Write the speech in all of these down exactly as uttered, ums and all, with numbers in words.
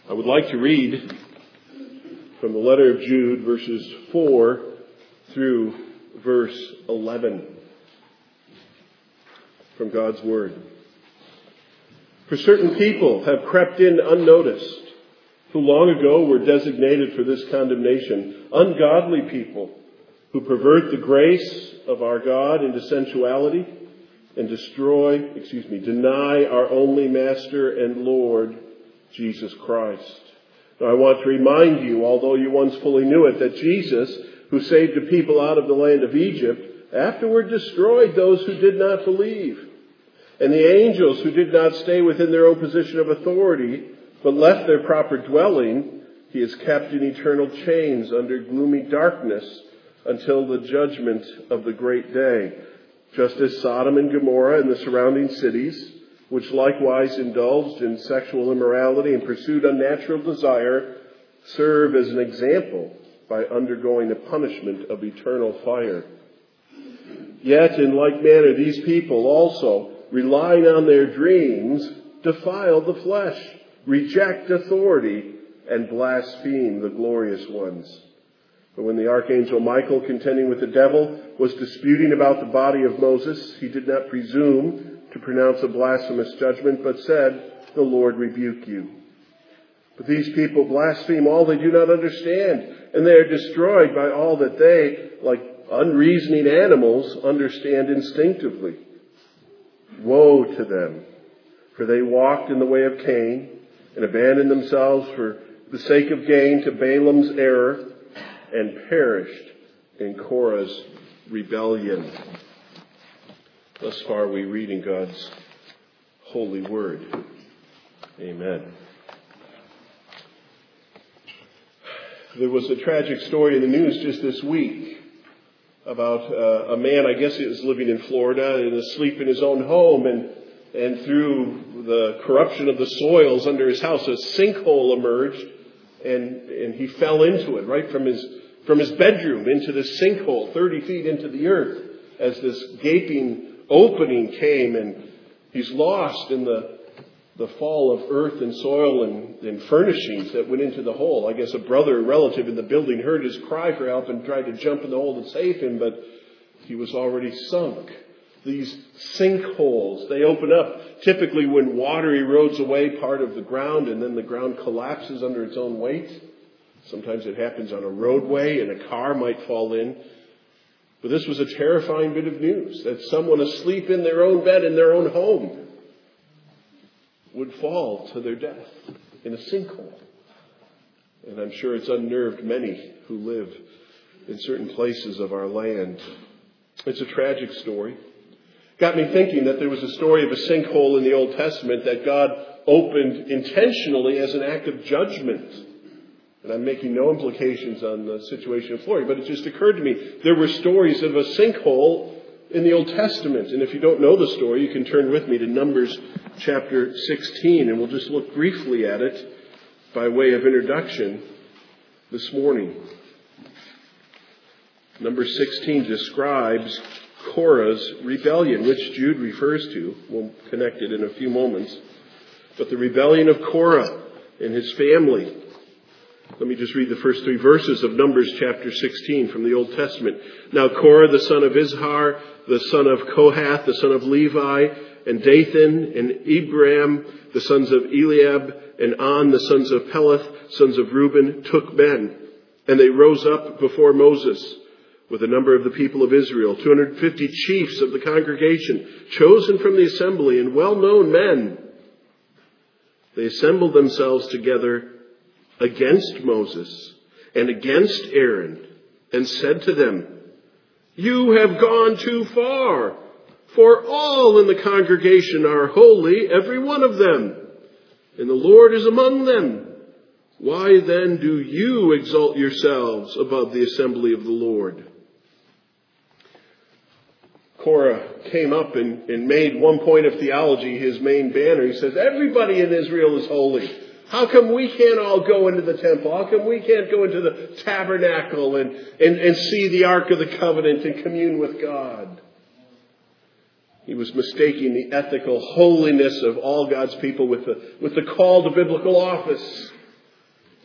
I would like to read from the letter of Jude, verses four through verse eleven from God's Word. For certain people have crept in unnoticed, who long ago were designated for this condemnation, ungodly people who pervert the grace of our God into sensuality and destroy, excuse me, deny our only Master and Lord, Jesus Christ. Now I want to remind you, although you once fully knew it, that Jesus, who saved the people out of the land of Egypt, afterward destroyed those who did not believe. And the angels who did not stay within their own position of authority, but left their proper dwelling, he has kept in eternal chains under gloomy darkness until the judgment of the great day. Just as Sodom and Gomorrah and the surrounding cities, which likewise indulged in sexual immorality and pursued unnatural desire, serve as an example by undergoing the punishment of eternal fire. Yet in like manner these people also, relying on their dreams, defile the flesh, reject authority, and blaspheme the glorious ones. But when the archangel Michael, contending with the devil, was disputing about the body of Moses, he did not presume to pronounce a blasphemous judgment, but said, "The Lord rebuke you." But these people blaspheme all they do not understand, and they are destroyed by all that they, like unreasoning animals, understand instinctively. Woe to them, for they walked in the way of Cain, and abandoned themselves for the sake of gain to Balaam's error, and perished in Korah's rebellion. Thus far we read in God's holy word. Amen. There was a tragic story in the news just this week about uh, a man, I guess he was living in Florida and asleep in his own home, and and through the corruption of the soils under his house, a sinkhole emerged, and and he fell into it right from his from his bedroom into this sinkhole, thirty feet into the earth, as this gaping opening came, and he's lost in the the fall of earth and soil and, and furnishings that went into the hole. I guess a brother or relative in the building heard his cry for help and tried to jump in the hole to save him, but he was already sunk. These sinkholes, they open up typically when water erodes away part of the ground and then the ground collapses under its own weight. Sometimes it happens on a roadway and a car might fall in. But this was a terrifying bit of news, that someone asleep in their own bed in their own home would fall to their death in a sinkhole. And I'm sure it's unnerved many who live in certain places of our land. It's a tragic story. Got me thinking that there was a story of a sinkhole in the Old Testament that God opened intentionally as an act of judgment. And I'm making no implications on the situation in Florida, but it just occurred to me there were stories of a sinkhole in the Old Testament. And if you don't know the story, you can turn with me to Numbers chapter sixteen, and we'll just look briefly at it by way of introduction this morning. Numbers sixteen describes Korah's rebellion, which Jude refers to. We'll connect it in a few moments. But the rebellion of Korah and his family. Let me just read the first three verses of Numbers chapter sixteen from the Old Testament. Now Korah, the son of Izhar, the son of Kohath, the son of Levi, and Dathan, and Abiram, the sons of Eliab, and On, the sons of Peleth, sons of Reuben, took men. And they rose up before Moses with a number of the people of Israel, two hundred fifty chiefs of the congregation, chosen from the assembly and well-known men. They assembled themselves together against Moses and against Aaron, and said to them, "You have gone too far, for all in the congregation are holy, every one of them, and the Lord is among them. Why then do you exalt yourselves above the assembly of the Lord?" Korah came up and, and made one point of theology his main banner. He says, everybody in Israel is holy. How come we can't all go into the temple? How come we can't go into the tabernacle and, and, and see the Ark of the Covenant and commune with God? He was mistaking the ethical holiness of all God's people with the, with the call to biblical office.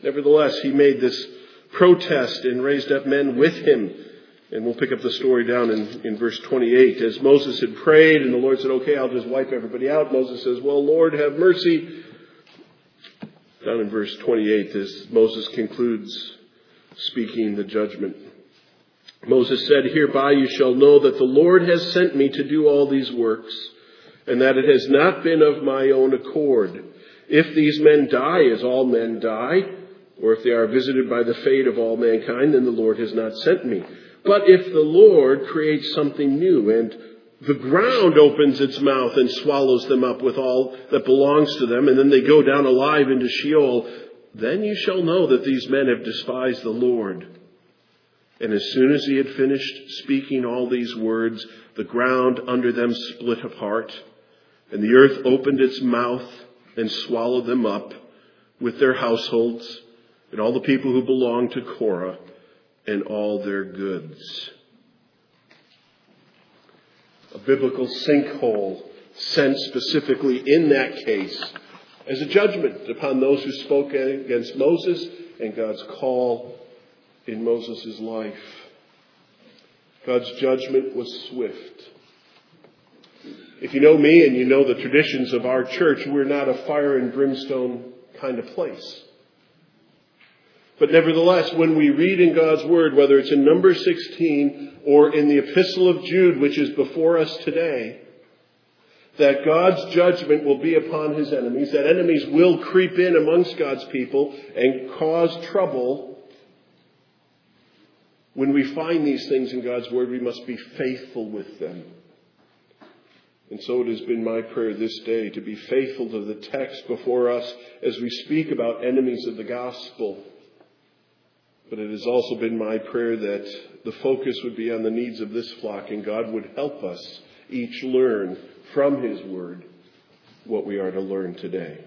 Nevertheless, he made this protest and raised up men with him. And we'll pick up the story down in, in verse twenty-eight. As Moses had prayed and the Lord said, okay, I'll just wipe everybody out. Moses says, well, Lord, have mercy. Down in verse twenty-eight, as Moses concludes speaking the judgment. Moses said, hereby you shall know that the Lord has sent me to do all these works, and that it has not been of my own accord. If these men die as all men die, or if they are visited by the fate of all mankind, then the Lord has not sent me. But if the Lord creates something new, and the ground opens its mouth and swallows them up with all that belongs to them, and then they go down alive into Sheol, then you shall know that these men have despised the Lord. And as soon as he had finished speaking all these words, the ground under them split apart, and the earth opened its mouth and swallowed them up with their households and all the people who belonged to Korah and all their goods. A biblical sinkhole sent specifically in that case as a judgment upon those who spoke against Moses and God's call in Moses' life. God's judgment was swift. If you know me and you know the traditions of our church, we're not a fire and brimstone kind of place. But nevertheless, when we read in God's Word, whether it's in Numbers sixteen or in the Epistle of Jude, which is before us today, that God's judgment will be upon his enemies, that enemies will creep in amongst God's people and cause trouble. When we find these things in God's Word, we must be faithful with them. And so it has been my prayer this day to be faithful to the text before us as we speak about enemies of the gospel. But it has also been my prayer that the focus would be on the needs of this flock, and God would help us each learn from his word what we are to learn today.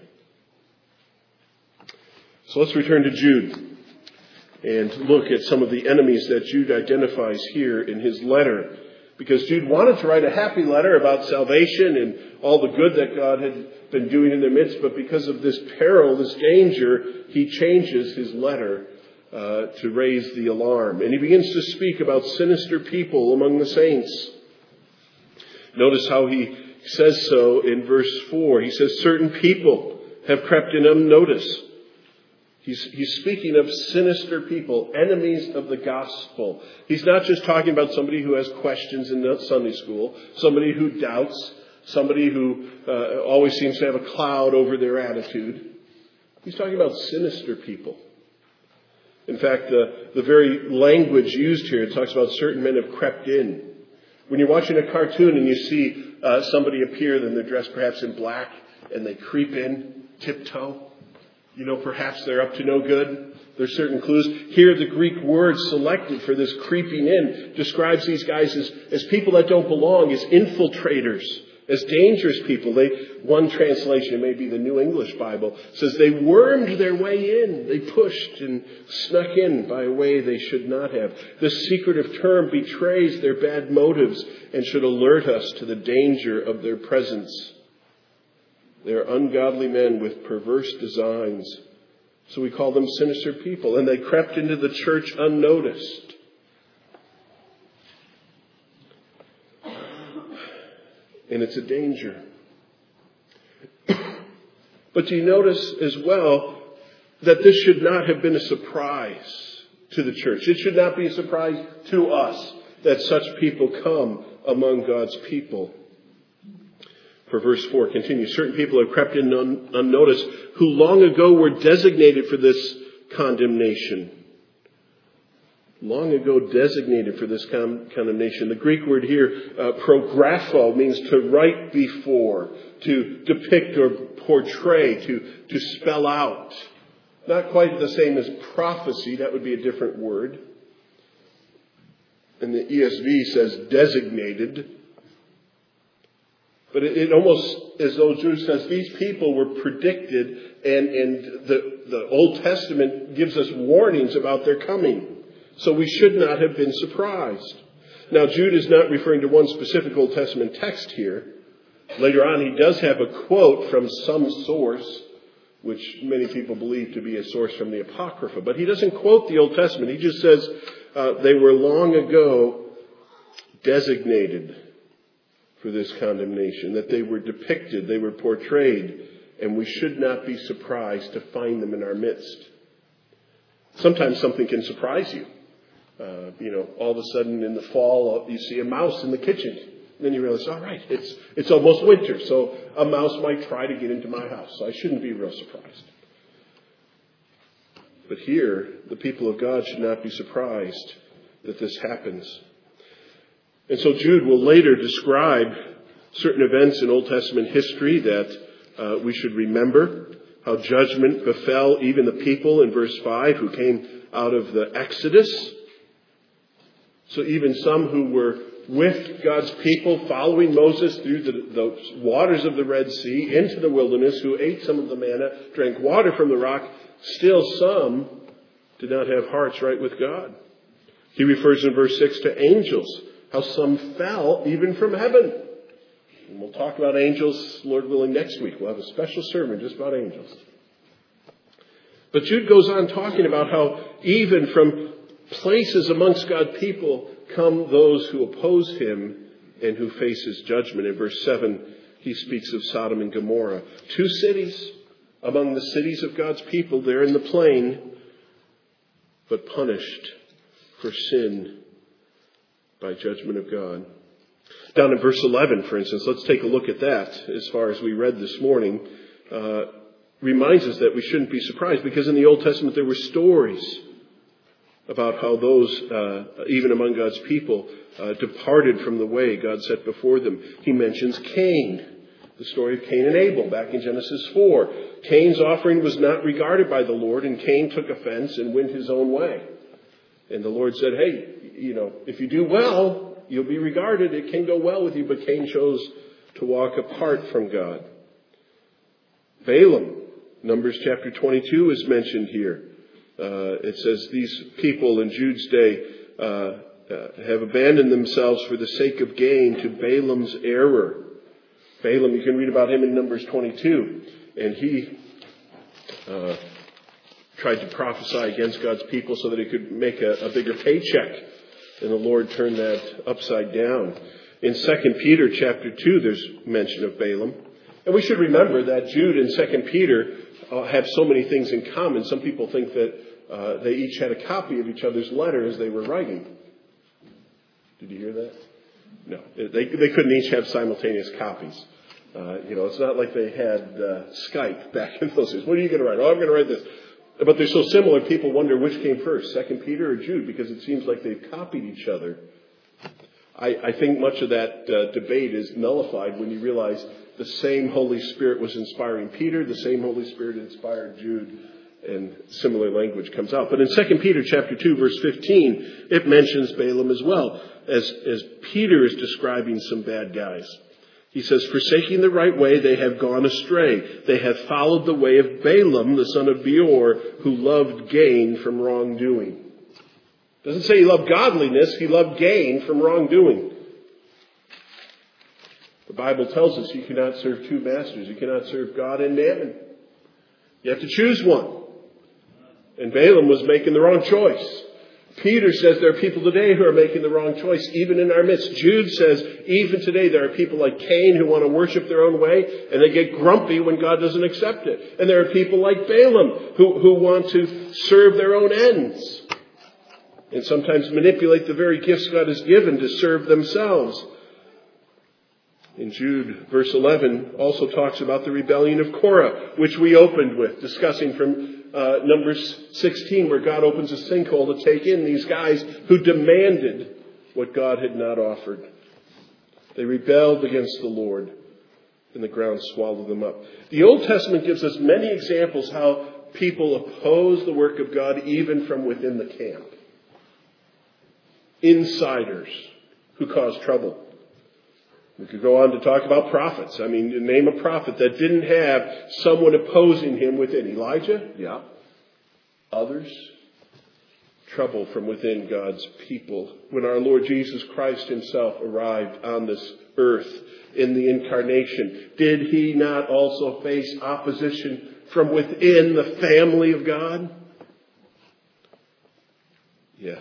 So let's return to Jude and look at some of the enemies that Jude identifies here in his letter. Because Jude wanted to write a happy letter about salvation and all the good that God had been doing in their midst, but because of this peril, this danger, he changes his letter Uh, to raise the alarm. And he begins to speak about sinister people among the saints. Notice how he says so in verse four. He says, certain people have crept in unnoticed. He's, he's speaking of sinister people, enemies of the gospel. He's not just talking about somebody who has questions in Sunday school, somebody who doubts, somebody who uh, always seems to have a cloud over their attitude. He's talking about sinister people. In fact, the, the very language used here, it talks about certain men have crept in. When you're watching a cartoon and you see uh, somebody appear, then they're dressed perhaps in black, and they creep in, tiptoe. You know, perhaps they're up to no good. There's certain clues. Here, the Greek word selected for this creeping in describes these guys as, as people that don't belong, as infiltrators, as dangerous people. They, one translation, maybe the New English Bible, says they wormed their way in. They pushed and snuck in by a way they should not have. This secretive term betrays their bad motives and should alert us to the danger of their presence. They are ungodly men with perverse designs. So we call them sinister people. And they crept into the church unnoticed. And it's a danger. But do you notice as well that this should not have been a surprise to the church? It should not be a surprise to us that such people come among God's people. For verse four continues, certain people have crept in un- unnoticed who long ago were designated for this condemnation. Long ago designated for this con- condemnation. The Greek word here, uh, prographo, means to write before, to depict or portray, to, to spell out. Not quite the same as prophecy, that would be a different word. And the E S V says designated. But it, it almost, as though Jude says, these people were predicted, and, and the, the Old Testament gives us warnings about their coming. So we should not have been surprised. Now, Jude is not referring to one specific Old Testament text here. Later on, he does have a quote from some source which many people believe to be a source from the Apocrypha. But he doesn't quote the Old Testament. He just says uh, they were long ago designated for this condemnation, that they were depicted, they were portrayed, and we should not be surprised to find them in our midst. Sometimes something can surprise you. Uh, you know, all of a sudden in the fall, you see a mouse in the kitchen. Then you realize, all right, it's it's almost winter, so a mouse might try to get into my house. So I shouldn't be real surprised. But here, the people of God should not be surprised that this happens. And so Jude will later describe certain events in Old Testament history that uh, we should remember. How judgment befell even the people in verse five who came out of the Exodus. So even some who were with God's people following Moses through the, the waters of the Red Sea into the wilderness, who ate some of the manna, drank water from the rock, still some did not have hearts right with God. He refers in verse six to angels, how some fell even from heaven. And we'll talk about angels, Lord willing, next week. We'll have a special sermon just about angels. But Jude goes on talking about how even from places amongst God's people come those who oppose him and who face his judgment. In verse seven, he speaks of Sodom and Gomorrah. Two cities among the cities of God's people there in the plain, but punished for sin by judgment of God. Down in verse eleven, for instance, let's take a look at that as far as we read this morning. Uh, reminds us that we shouldn't be surprised, because in the Old Testament there were stories about how those, uh, even among God's people, uh, departed from the way God set before them. He mentions Cain, the story of Cain and Abel back in Genesis four. Cain's offering was not regarded by the Lord, and Cain took offense and went his own way. And the Lord said, hey, you know, if you do well, you'll be regarded. It can go well with you. But Cain chose to walk apart from God. Balaam, Numbers chapter twenty-two is mentioned here. Uh, it says these people in Jude's day uh, uh, have abandoned themselves for the sake of gain to Balaam's error. Balaam, you can read about him in Numbers twenty-two. And he uh, tried to prophesy against God's people so that he could make a, a bigger paycheck. And the Lord turned that upside down. In Second Peter chapter two, there's mention of Balaam. And we should remember that Jude and Second Peter uh, have so many things in common. Some people think that uh, they each had a copy of each other's letter as they were writing. Did you hear that? No. They, they couldn't each have simultaneous copies. Uh, you know, it's not like they had uh, Skype back in those days. What are you going to write? Oh, I'm going to write this. But they're so similar, people wonder which came first, Second Peter or Jude, because it seems like they've copied each other. I, I think much of that uh, debate is nullified when you realize the same Holy Spirit was inspiring Peter, the same Holy Spirit inspired Jude, and similar language comes out. But in Second Peter chapter two, verse fifteen, it mentions Balaam as well, as, as Peter is describing some bad guys. He says, forsaking the right way, they have gone astray. They have followed the way of Balaam, the son of Beor, who loved gain from wrongdoing. Doesn't say he loved godliness, he loved gain from wrongdoing. The Bible tells us you cannot serve two masters. You cannot serve God and mammon. You have to choose one. And Balaam was making the wrong choice. Peter says there are people today who are making the wrong choice, even in our midst. Jude says even today there are people like Cain who want to worship their own way, and they get grumpy when God doesn't accept it. And there are people like Balaam who, who want to serve their own ends, and sometimes manipulate the very gifts God has given to serve themselves. In Jude, verse eleven, also talks about the rebellion of Korah, which we opened with, discussing from uh, Numbers sixteen, where God opens a sinkhole to take in these guys who demanded what God had not offered. They rebelled against the Lord, and the ground swallowed them up. The Old Testament gives us many examples how people oppose the work of God even from within the camp. Insiders who cause trouble. We could go on to talk about prophets. I mean, name a prophet that didn't have someone opposing him within. Elijah? Yeah. Others? Trouble from within God's people. When our Lord Jesus Christ himself arrived on this earth in the incarnation, did he not also face opposition from within the family of God? Yes.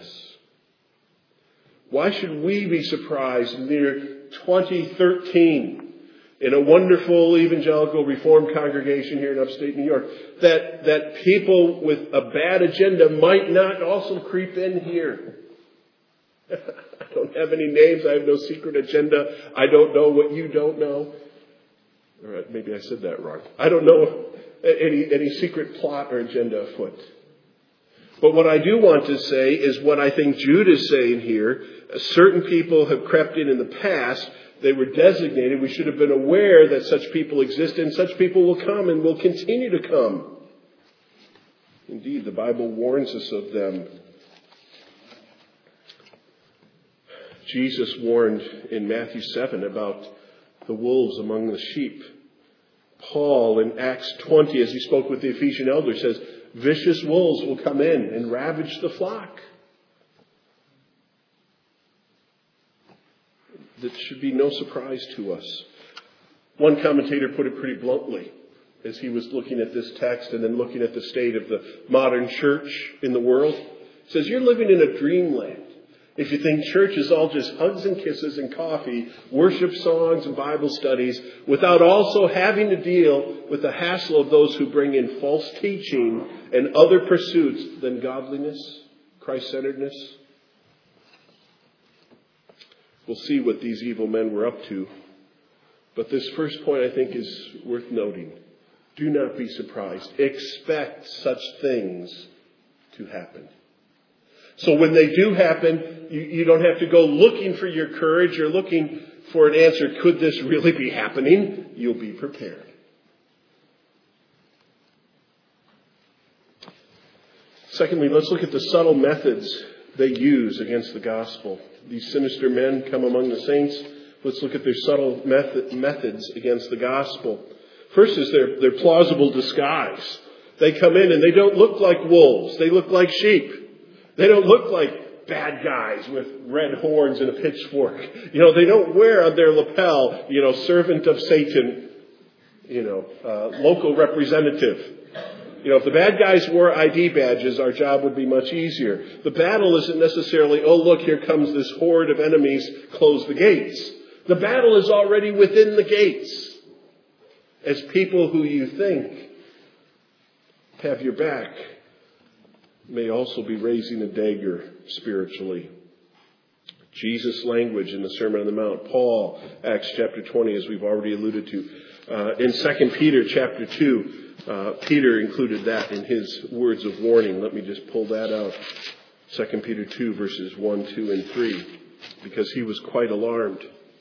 Why should we be surprised in the year twenty thirteen in a wonderful evangelical Reformed congregation here in upstate New York that, that people with a bad agenda might not also creep in here? I don't have any names. I have no secret agenda. I don't know what you don't know. All right, maybe I said that wrong. I don't know any, any secret plot or agenda afoot. But what I do want to say is what I think Jude is saying here. Certain people have crept in in the past. They were designated. We should have been aware that such people exist, and such people will come and will continue to come. Indeed, the Bible warns us of them. Jesus warned in Matthew seven about the wolves among the sheep. Paul in Acts twenty, as he spoke with the Ephesian elders, says, vicious wolves will come in and ravage the flock. That should be no surprise to us. One commentator put it pretty bluntly as he was looking at this text and then looking at the state of the modern church in the world. He says, you're living in a dreamland if you think church is all just hugs and kisses and coffee, worship songs and Bible studies, without also having to deal with the hassle of those who bring in false teaching and other pursuits than godliness, Christ-centeredness. We'll see what these evil men were up to. But this first point, I think, is worth noting. Do not be surprised. Expect such things to happen. So when they do happen, you, you don't have to go looking for your courage or looking for an answer. Could this really be happening? You'll be prepared. Secondly, let's look at the subtle methods they use against the gospel. These sinister men come among the saints. Let's look at their subtle method, methods against the gospel. First is their, their plausible disguise. They come in and they don't look like wolves. They look like sheep. They don't look like bad guys with red horns and a pitchfork. You know, they don't wear on their lapel, you know, servant of Satan, you know, uh, local representative. You know, if the bad guys wore I D badges, our job would be much easier. The battle isn't necessarily, oh, look, here comes this horde of enemies, close the gates. The battle is already within the gates. As people who you think have your back may also be raising a dagger spiritually. Jesus' language in the Sermon on the Mount. Paul, Acts chapter twenty, as we've already alluded to. Uh, in Second Peter chapter two, uh, Peter included that in his words of warning. Let me just pull that out. Second Peter two, verses one, two, and three, because he was quite alarmed.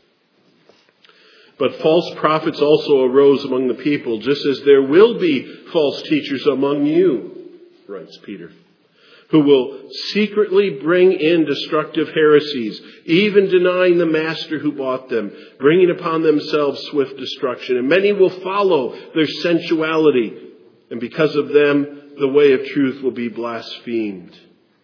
But false prophets also arose among the people, just as there will be false teachers among you, writes Peter, who will secretly bring in destructive heresies, even denying the master who bought them, bringing upon themselves swift destruction. And many will follow their sensuality, and because of them, the way of truth will be blasphemed.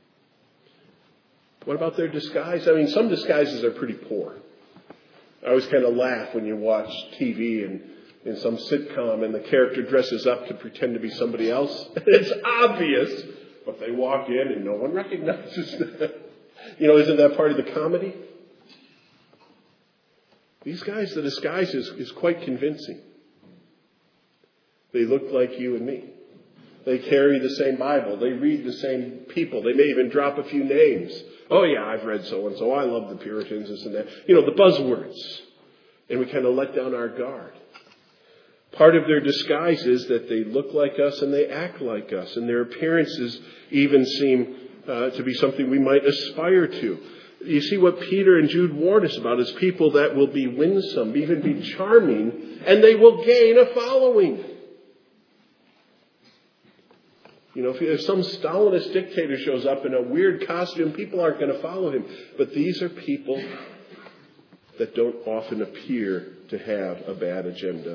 What about their disguise? I mean, some disguises are pretty poor. I always kind of laugh when you watch T V and in some sitcom and the character dresses up to pretend to be somebody else. It's obvious, but they walk in and no one recognizes them. You know, isn't that part of the comedy? These guys, the disguise is, is quite convincing. They look like you and me. They carry the same Bible. They read the same people. They may even drop a few names. Oh, yeah, I've read so-and-so. I love the Puritans, this and that. You know, the buzzwords. And we kind of let down our guard. Part of their disguise is that they look like us and they act like us. And their appearances even seem uh, to be something we might aspire to. You see, what Peter and Jude warn us about is people that will be winsome, even be charming, and they will gain a following. You know, if, if some Stalinist dictator shows up in a weird costume, people aren't going to follow him. But these are people that don't often appear to have a bad agenda.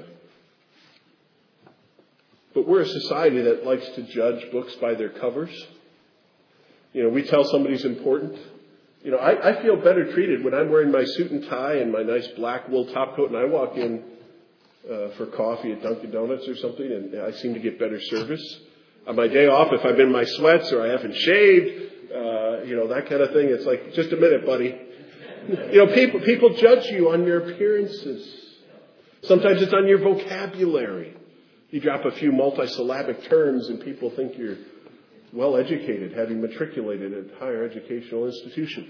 But we're a society that likes to judge books by their covers. You know, we tell somebody's important. You know, I, I feel better treated when I'm wearing my suit and tie and my nice black wool top coat and I walk in uh, for coffee at Dunkin' Donuts or something, and I seem to get better service. On my day off, if I'm in my sweats or I haven't shaved, uh, you know, that kind of thing, it's like, just a minute, buddy. You know, people people judge you on your appearances. Sometimes it's on your vocabulary. You drop a few multisyllabic terms and people think you're well educated, having matriculated at higher educational institutions.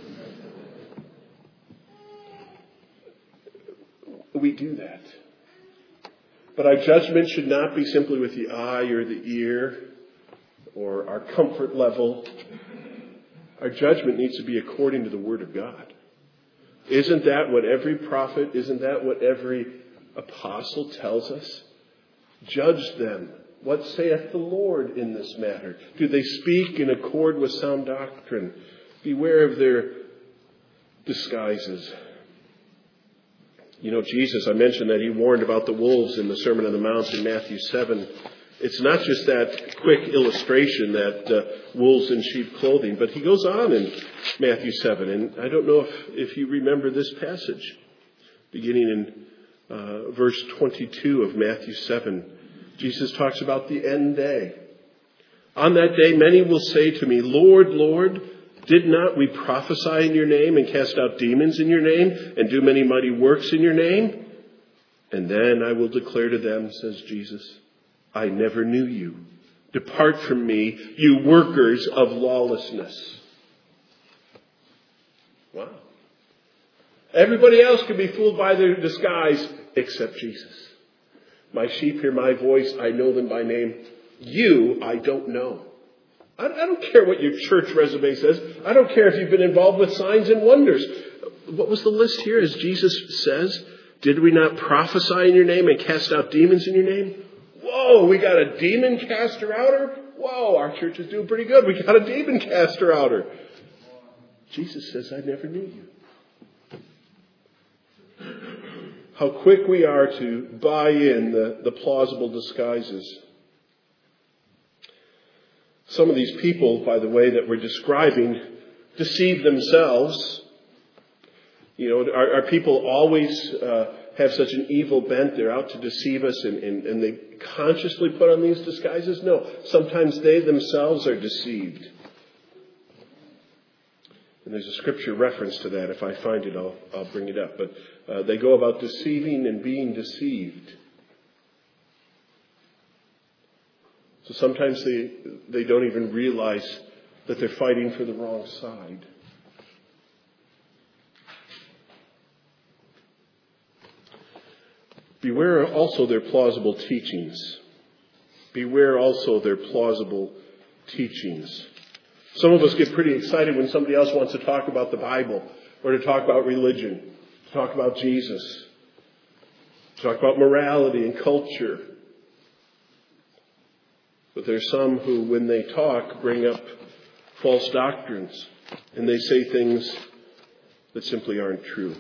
We do that. But our judgment should not be simply with the eye or the ear or our comfort level. Our judgment needs to be according to the Word of God. Isn't that what every prophet, isn't that what every apostle tells us? Judge them. What saith the Lord in this matter? Do they speak in accord with sound doctrine? Beware of their disguises. You know, Jesus, I mentioned that he warned about the wolves in the Sermon on the Mount in Matthew seven. It's not just that quick illustration that uh, wolves in sheep clothing, but he goes on in Matthew seven. And I don't know if, if you remember this passage, beginning in uh, verse twenty-two of Matthew seven. Jesus talks about the end day. On that day, many will say to me, Lord, Lord, did not we prophesy in your name and cast out demons in your name and do many mighty works in your name? And then I will declare to them, says Jesus, I never knew you. Depart from me, you workers of lawlessness. Wow. Everybody else can be fooled by their disguise except Jesus. My sheep hear my voice. I know them by name. You, I don't know. I don't care what your church resume says. I don't care if you've been involved with signs and wonders. What was the list here? As Jesus says, did we not prophesy in your name and cast out demons in your name? Whoa, we got a demon caster outer? Whoa, our church is doing pretty good. We got a demon caster outer. Jesus says, I never knew you. How quick we are to buy in the, the plausible disguises. Some of these people, by the way, that we're describing, deceive themselves. You know, are, are people always uh, have such an evil bent? They're out to deceive us and, and, and they consciously put on these disguises? No. Sometimes they themselves are deceived. And there's a scripture reference to that. If I find it, I'll, I'll bring it up. But uh, they go about deceiving and being deceived. So sometimes they, they don't even realize that they're fighting for the wrong side. Beware also their plausible teachings. Beware also their plausible teachings. Some of us get pretty excited when somebody else wants to talk about the Bible or to talk about religion, to talk about Jesus, to talk about morality and culture. But there's some who, when they talk, bring up false doctrines and they say things that simply aren't true.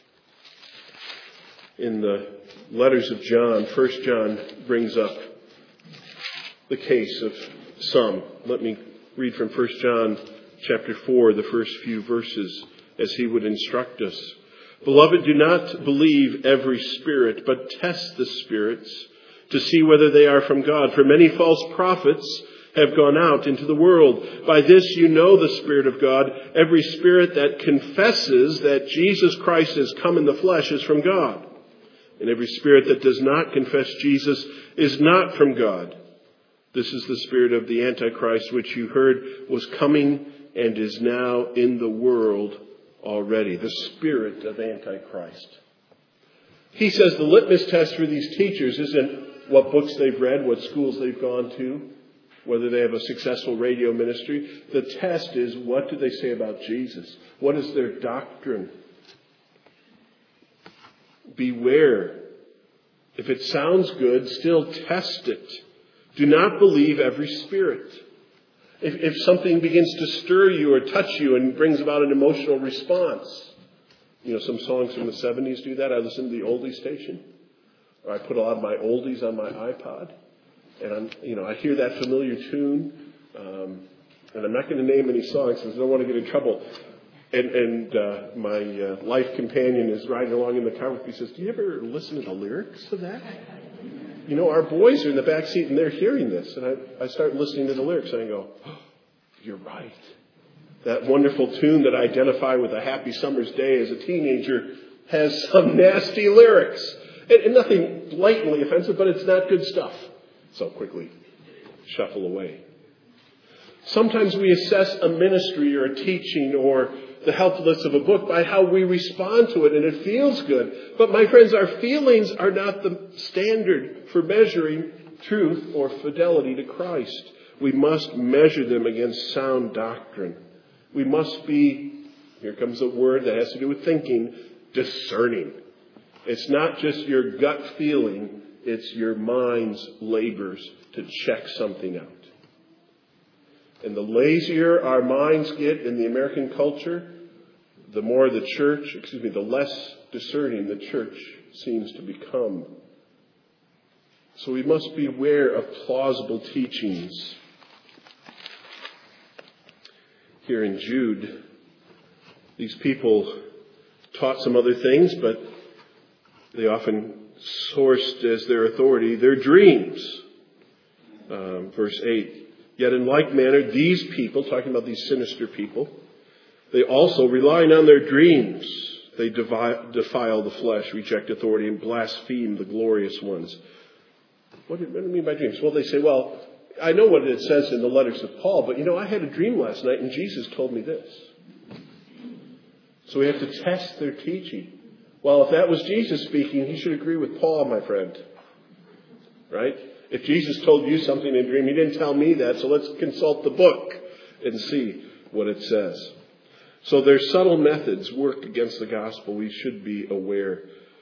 In the letters of John, First John brings up the case of some. Let me read from First John chapter four, the first few verses, as he would instruct us. Beloved, do not believe every spirit, but test the spirits to see whether they are from God. For many false prophets have gone out into the world. By this you know the Spirit of God. Every spirit that confesses that Jesus Christ has come in the flesh is from God. And every spirit that does not confess Jesus is not from God. This is the spirit of the Antichrist, which you heard was coming and is now in the world already. The spirit of Antichrist. He says the litmus test for these teachers isn't what books they've read, what schools they've gone to, whether they have a successful radio ministry. The test is, what do they say about Jesus? What is their doctrine? Beware. If it sounds good, still test it. Do not believe every spirit. If, if something begins to stir you or touch you and brings about an emotional response. You know, some songs from the seventies do that. I listen to the oldies station. Or I put a lot of my oldies on my iPod. And I'm, you know, I hear that familiar tune. Um, and I'm not going to name any songs because I don't want to get in trouble. And, and uh, my uh, life companion is riding along in the car with me. He says, do you ever listen to the lyrics of that? You know, our boys are in the back seat and they're hearing this. And I, I start listening to the lyrics and I go, oh, you're right. That wonderful tune that I identify with a happy summer's day as a teenager has some nasty lyrics. And, and nothing blatantly offensive, but it's not good stuff. So quickly shuffle away. Sometimes we assess a ministry or a teaching or the helpfulness of a book by how we respond to it, and it feels good. But my friends, our feelings are not the standard for measuring truth or fidelity to Christ. We must measure them against sound doctrine. We must be, here comes a word that has to do with thinking, discerning. It's not just your gut feeling, it's your mind's labors to check something out. And the lazier our minds get in the American culture, the more the church, excuse me, the less discerning the church seems to become. So we must beware of plausible teachings. Here in Jude, these people taught some other things, but they often sourced as their authority their dreams. Um, verse eight. Yet in like manner, these people, talking about these sinister people, they also, relying on their dreams, they devi- defile the flesh, reject authority, and blaspheme the glorious ones. What do, what do I mean by dreams? Well, they say, well, I know what it says in the letters of Paul, but you know, I had a dream last night and Jesus told me this. So we have to test their teaching. Well, if that was Jesus speaking, he should agree with Paul, my friend. Right? If Jesus told you something in a dream, he didn't tell me that, so let's consult the book and see what it says. So their subtle methods work against the gospel. We should be aware.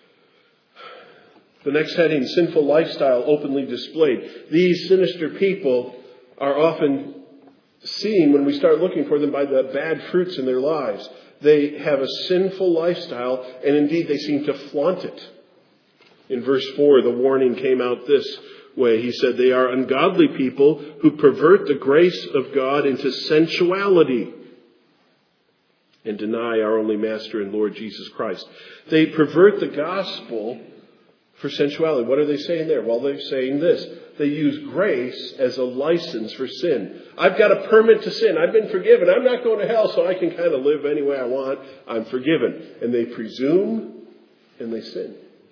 The next heading, sinful lifestyle openly displayed. These sinister people are often seen when we start looking for them by the bad fruits in their lives. They have a sinful lifestyle, and indeed they seem to flaunt it. In verse four, the warning came out this way. He said, they are ungodly people who pervert the grace of God into sensuality and deny our only Master and Lord Jesus Christ. They pervert the gospel for sensuality. What are they saying there? Well, they're saying this. They use grace as a license for sin. I've got a permit to sin. I've been forgiven. I'm not going to hell, so I can kind of live any way I want. I'm forgiven. And they presume and they sin.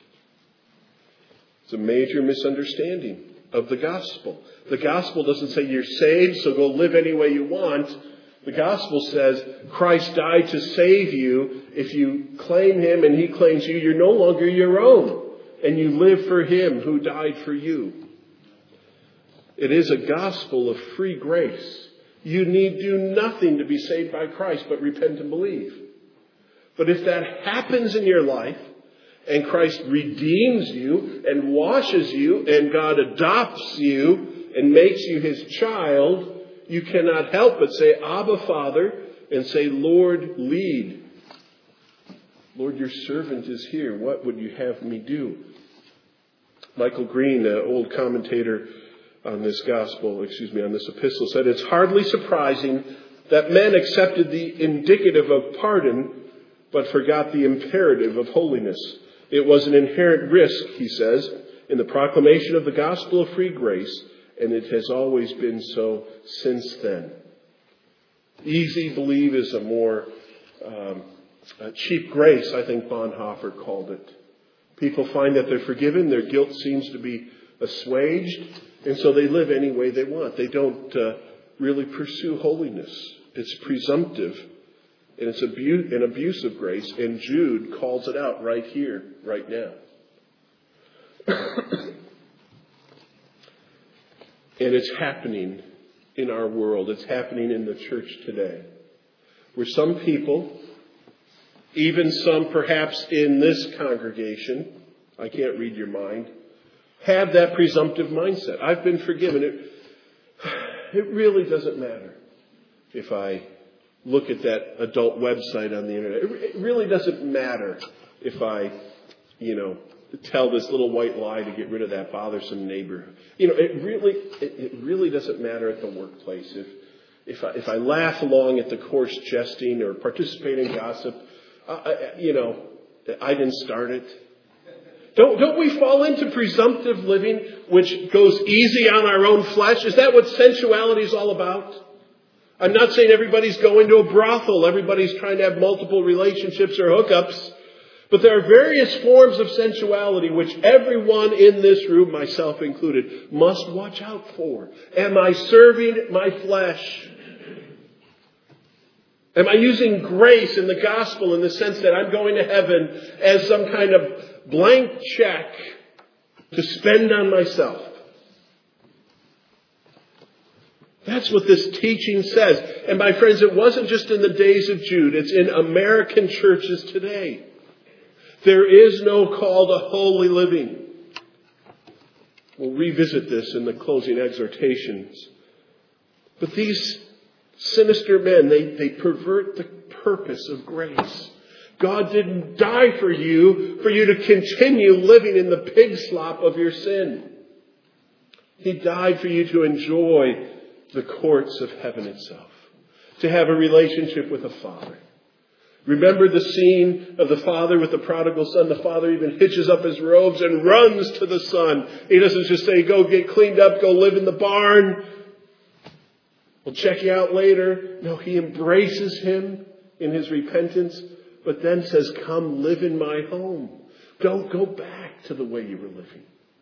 It's a major misunderstanding of the gospel. The gospel doesn't say you're saved, so go live any way you want. The gospel says Christ died to save you. If you claim him and he claims you, you're no longer your own. And you live for him who died for you. It is a gospel of free grace. You need do nothing to be saved by Christ but repent and believe. But if that happens in your life, and Christ redeems you and washes you and God adopts you and makes you his child, you cannot help but say, Abba, Father, and say, Lord, lead. Lord, your servant is here. What would you have me do? Michael Green, an old commentator on this gospel, excuse me, on this epistle, said, it's hardly surprising that men accepted the indicative of pardon, but forgot the imperative of holiness. It was an inherent risk, he says, in the proclamation of the gospel of free grace, and it has always been so since then. Easy believe is a more um, a cheap grace, I think Bonhoeffer called it. People find that they're forgiven, their guilt seems to be assuaged, and so they live any way they want. They don't uh, really pursue holiness. It's presumptive. And it's an abuse of grace. And Jude calls it out right here, right now. And it's happening in our world. It's happening in the church today. Where some people, even some perhaps in this congregation, I can't read your mind, have that presumptive mindset. I've been forgiven. It, it really doesn't matter if I look at that adult website on the internet. It really doesn't matter if I, you know, tell this little white lie to get rid of that bothersome neighbor. You know, it really, it, it really doesn't matter at the workplace if, if I, if I laugh along at the coarse jesting or participate in gossip, I, I, you know, I didn't start it. Don't, don't we fall into presumptive living, which goes easy on our own flesh? Is that what sensuality is all about? I'm not saying everybody's going to a brothel. Everybody's trying to have multiple relationships or hookups. But there are various forms of sensuality which everyone in this room, myself included, must watch out for. Am I serving my flesh? Am I using grace in the gospel in the sense that I'm going to heaven as some kind of blank check to spend on myself? That's what this teaching says. And my friends, it wasn't just in the days of Jude. It's in American churches today. There is no call to holy living. We'll revisit this in the closing exhortations. But these sinister men, they, they pervert the purpose of grace. God didn't die for you, for you to continue living in the pig slop of your sin. He died for you to enjoy the courts of heaven itself, to have a relationship with the Father. Remember the scene of the father with the prodigal son. The father even hitches up his robes and runs to the son. He doesn't just say, go get cleaned up, go live in the barn. We'll check you out later. No, he embraces him in his repentance, but then says, come live in my home. Don't go back to the way you were living.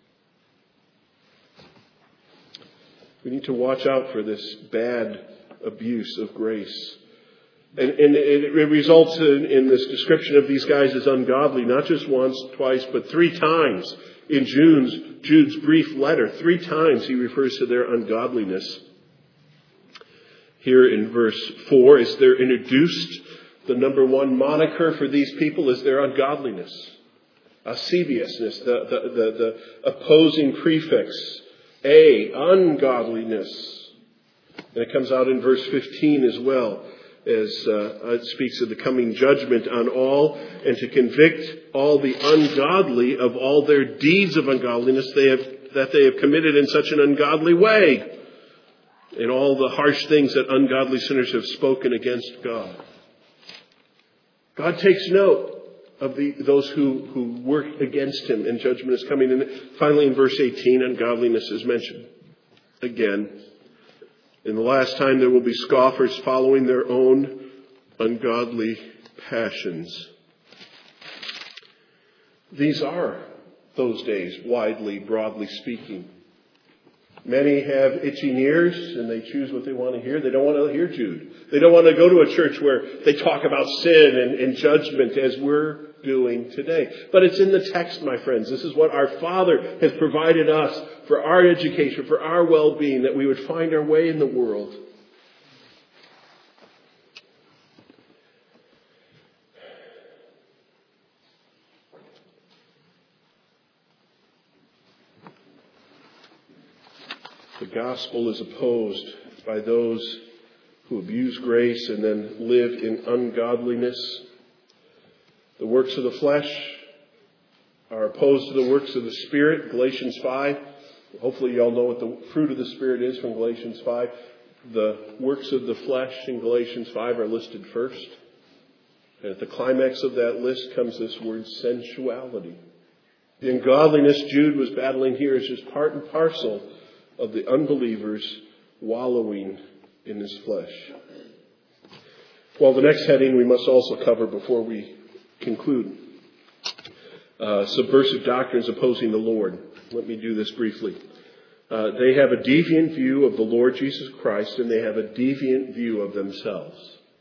We need to watch out for this bad abuse of grace. And, and it, it results in, in this description of these guys as ungodly, not just once, twice, but three times in Jude's, Jude's brief letter. Three times he refers to their ungodliness. Here in verse four, as they're introduced, the number one moniker for these people is their ungodliness. Lasciviousness, the, the, the, the opposing prefix. A, ungodliness. And it comes out in verse fifteen as well, as uh, it speaks of the coming judgment on all, and to convict all the ungodly of all their deeds of ungodliness they have, that they have committed in such an ungodly way, and all the harsh things that ungodly sinners have spoken against God. God takes note of the those who, who work against him, and judgment is coming. And finally in verse eighteen, ungodliness is mentioned again. In the last time there will be scoffers following their own ungodly passions. These are those days, widely, broadly speaking. Many have itching ears and they choose what they want to hear. They don't want to hear Jude. They don't want to go to a church where they talk about sin and, and judgment as we're doing today. But it's in the text, my friends. This is what our Father has provided us for our education, for our well-being, that we would find our way in the world. The gospel is opposed by those who abuse grace and then live in ungodliness. The works of the flesh are opposed to the works of the Spirit, Galatians five. Hopefully you all know what the fruit of the Spirit is from Galatians five. The works of the flesh in Galatians five are listed first. And at the climax of that list comes this word sensuality. The ungodliness Jude was battling here is just part and parcel of the unbelievers wallowing in his flesh. Well, the next heading we must also cover before we conclude. Uh, subversive doctrines opposing the Lord. Let me do this briefly. Uh, they have a deviant view of the Lord Jesus Christ, and they have a deviant view of themselves.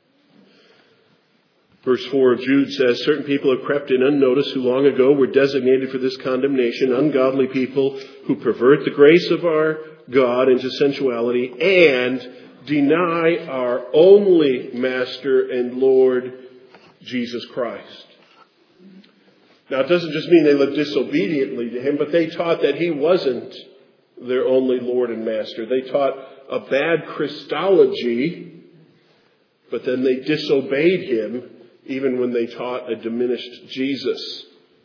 Verse four of Jude says, certain people have crept in unnoticed who long ago were designated for this condemnation, ungodly people who pervert the grace of our God into sensuality and deny our only Master and Lord, Jesus Christ. Now, it doesn't just mean they lived disobediently to him, but they taught that he wasn't their only Lord and Master. They taught a bad Christology, but then they disobeyed him even when they taught a diminished Jesus.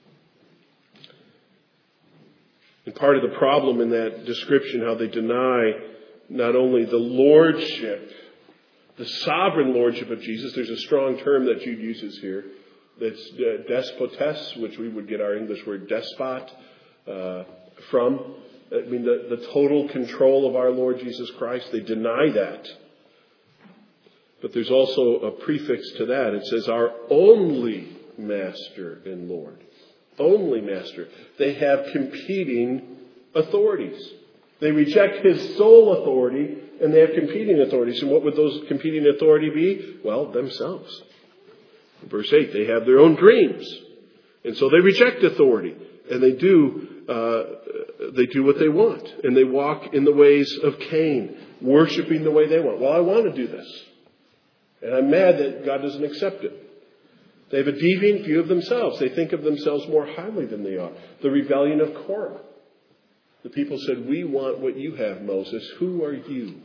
And part of the problem in that description, how they deny not only the lordship the sovereign lordship of Jesus. There's a strong term that Jude uses here. That's uh, despotes, which we would get our English word despot uh, from. I mean, the, the total control of our Lord Jesus Christ. They deny that. But there's also a prefix to that. It says, our only Master and Lord. Only Master. They have competing authorities. They reject his sole authority, and they have competing authorities. And what would those competing authority be? Well, themselves. In verse eight, they have their own dreams. And so they reject authority. And they do, uh, they do what they want. And they walk in the ways of Cain, worshiping the way they want. Well, I want to do this. And I'm mad that God doesn't accept it. They have a deviant view of themselves. They think of themselves more highly than they are. The rebellion of Korah. The people said, we want what you have, Moses. Who are you?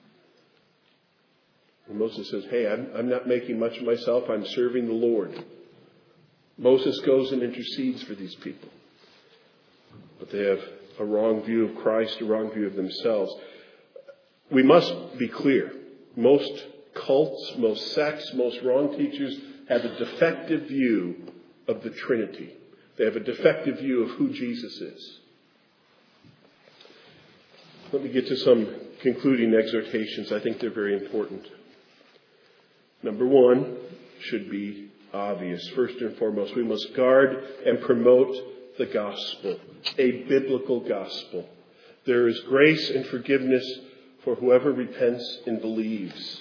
And Moses says, hey, I'm, I'm not making much of myself. I'm serving the Lord. Moses goes and intercedes for these people. But they have a wrong view of Christ, a wrong view of themselves. We must be clear. Most cults, most sects, most wrong teachers have a defective view of the Trinity. They have a defective view of who Jesus is. Let me get to some concluding exhortations. I think they're very important. Number one should be obvious. First and foremost, we must guard and promote the gospel, a biblical gospel. There is grace and forgiveness for whoever repents and believes.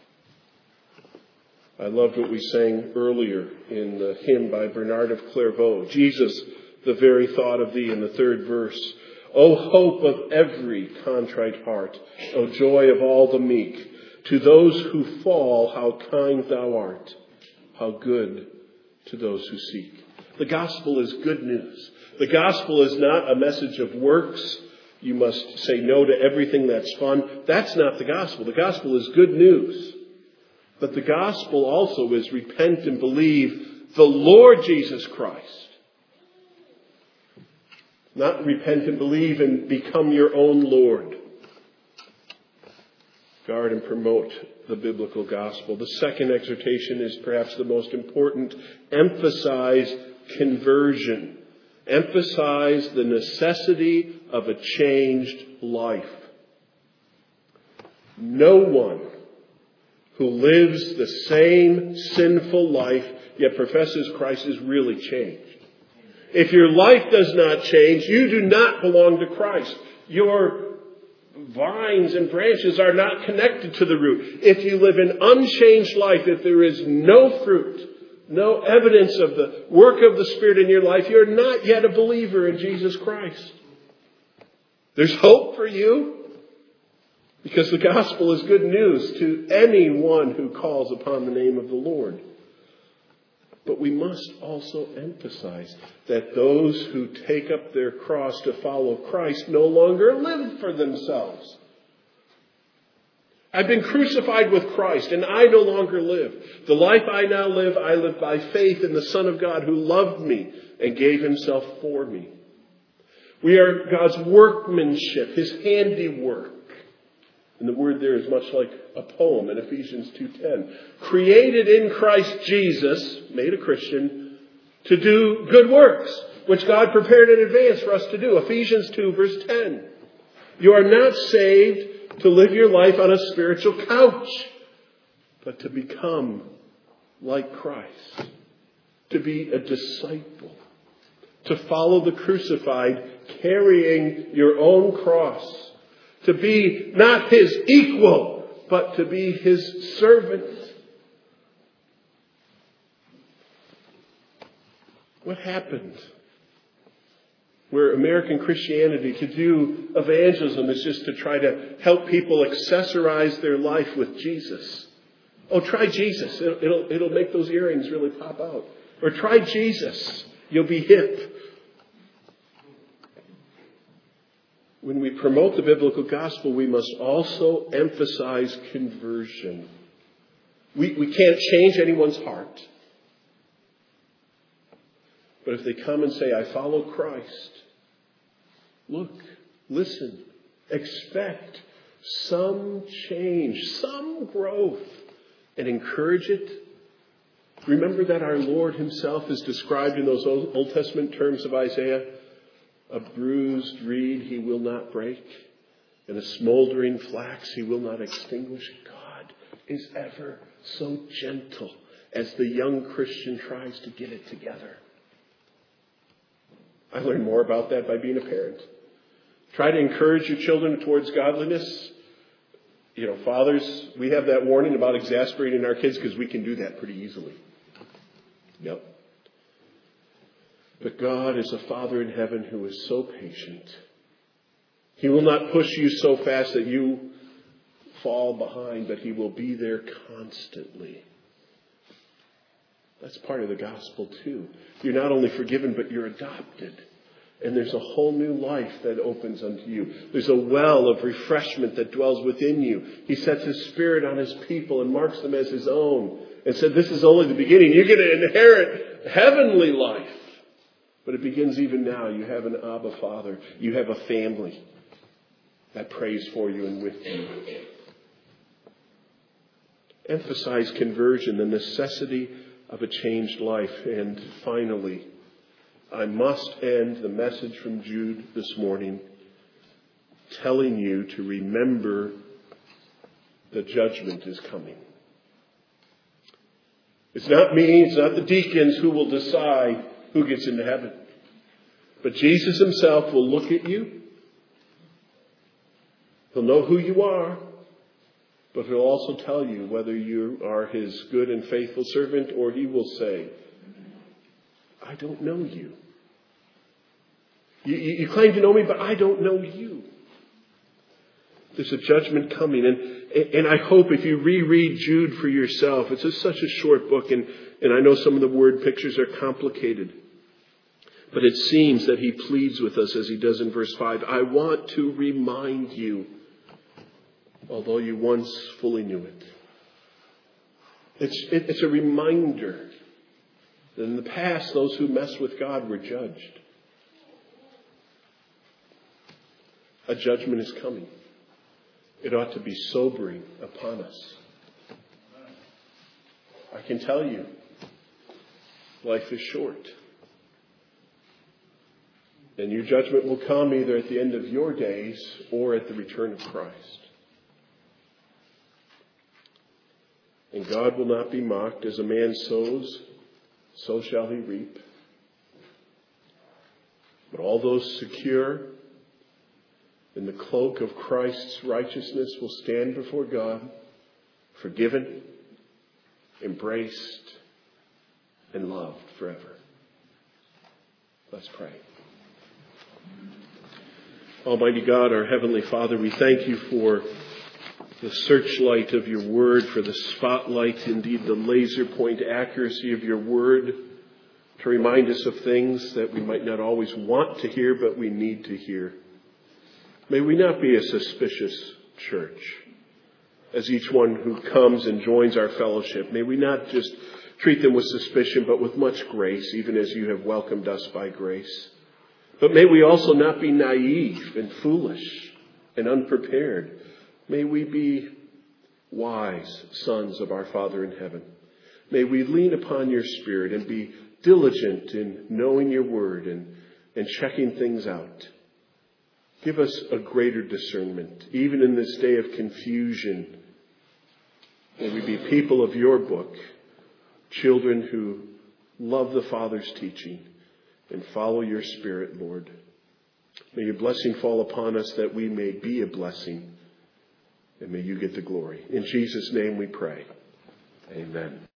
I loved what we sang earlier in the hymn by Bernard of Clairvaux. Jesus, the very thought of thee, in the third verse. O hope of every contrite heart, O joy of all the meek, to those who fall, how kind thou art, how good to those who seek. The gospel is good news. The gospel is not a message of works. You must say no to everything that's fun. That's not the gospel. The gospel is good news. But the gospel also is repent and believe the Lord Jesus Christ. Not repent and believe and become your own Lord. Guard and promote the biblical gospel. The second exhortation is perhaps the most important. Emphasize conversion. Emphasize the necessity of a changed life. No one who lives the same sinful life yet professes Christ is really changed. If your life does not change, you do not belong to Christ. Your vines and branches are not connected to the root. If you live an unchanged life, if there is no fruit, no evidence of the work of the Spirit in your life, you're not yet a believer in Jesus Christ. There's hope for you because the gospel is good news to anyone who calls upon the name of the Lord. But we must also emphasize that those who take up their cross to follow Christ no longer live for themselves. I've been crucified with Christ, and I no longer live. The life I now live, I live by faith in the Son of God who loved me and gave himself for me. We are God's workmanship, his handiwork. And the word there is much like a poem in Ephesians two ten. Created in Christ Jesus, made a Christian, to do good works, which God prepared in advance for us to do. Ephesians two verse ten. You are not saved to live your life on a spiritual couch, but to become like Christ. To be a disciple. To follow the crucified, carrying your own cross. To be not his equal, but to be his servant. What happened? Where American Christianity, to do evangelism, is just to try to help people accessorize their life with Jesus. Oh, try Jesus. It'll, it'll, it'll make those earrings really pop out. Or try Jesus. You'll be hip. When we promote the biblical gospel, we must also emphasize conversion. We, we can't change anyone's heart. But if they come and say, I follow Christ, look, listen, expect some change, some growth. and encourage it. Remember that our Lord himself is described in those Old Testament terms of Isaiah. A bruised reed he will not break, and a smoldering flax he will not extinguish. God is ever so gentle as the young Christian tries to get it together. I learned more about that by being a parent. Try to encourage your children towards godliness. You know, fathers, we have that warning about exasperating our kids because we can do that pretty easily. Yep. But God is a Father in heaven who is so patient. He will not push you so fast that you fall behind, but he will be there constantly. That's part of the gospel too. You're not only forgiven, but you're adopted. And there's a whole new life that opens unto you. There's a well of refreshment that dwells within you. He sets his Spirit on his people and marks them as his own. And said, this is only the beginning. You're going to inherit heavenly life. But it begins even now. You have an Abba Father. You have a family that prays for you and with you. Emphasize conversion, the necessity of a changed life. And finally, I must end the message from Jude this morning telling you to remember the judgment is coming. It's not me, it's not the deacons who will decide who gets into heaven. But Jesus himself will look at you. He'll know who you are. But he'll also tell you whether you are his good and faithful servant, or he will say, I don't know you. You, you, you claim to know me, but I don't know you. There's a judgment coming. And, and I hope if you reread Jude for yourself, it's just such a short book, and, and I know some of the word pictures are complicated. But it seems that he pleads with us as he does in verse five. I want to remind you, although you once fully knew it. It's, it, it's a reminder that in the past, those who messed with God were judged. A judgment is coming. It ought to be sobering upon us. I can tell you, life is short. And your judgment will come either at the end of your days or at the return of Christ. And God will not be mocked. As a man sows, so shall he reap. But all those secure in the cloak of Christ's righteousness will stand before God, forgiven, embraced, and loved forever. Let's pray. Almighty God, our Heavenly Father, we thank you for the searchlight of your word, for the spotlight, indeed the laser point accuracy of your word, to remind us of things that we might not always want to hear, but we need to hear. May we not be a suspicious church. As each one who comes and joins our fellowship, may we not just treat them with suspicion, but with much grace, even as you have welcomed us by grace. But may we also not be naive and foolish and unprepared. May we be wise sons of our Father in heaven. May we lean upon your Spirit and be diligent in knowing your word and, and checking things out. Give us a greater discernment, even in this day of confusion. May we be people of your book, children who love the Father's teaching and follow your Spirit, Lord. May your blessing fall upon us that we may be a blessing, and may you get the glory. In Jesus' name we pray. Amen.